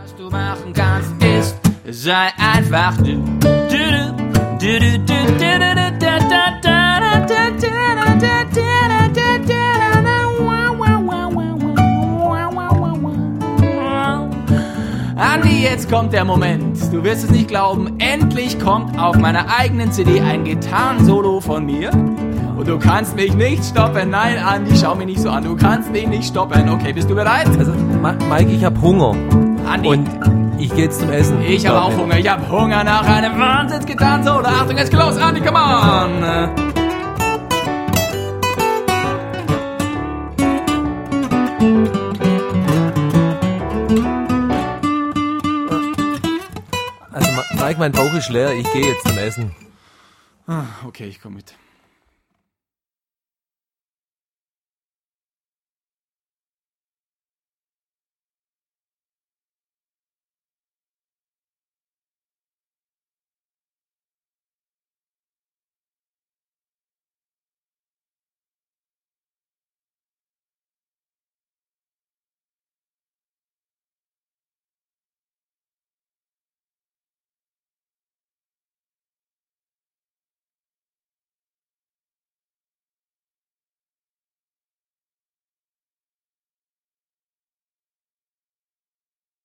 Was du machen kannst, ist, sei einfach du. Andi, jetzt kommt der Moment. Du wirst es nicht glauben, endlich kommt auf meiner eigenen CD ein Gitarrensolo von mir. Und du kannst mich nicht stoppen. Nein, Andi, schau mich nicht so an. Du kannst mich nicht stoppen. Okay, bist du bereit? Also, Mike, ich hab Hunger. Andi. Und ich geh jetzt zum Essen. Ich habe auch Hunger. Ich habe Hunger nach einem Wahnsinns-Gitarrensolo. Achtung, jetzt los, Andi, come on! Also, Mike, mein Bauch ist leer. Ich gehe jetzt zum Essen. Okay, ich komme mit.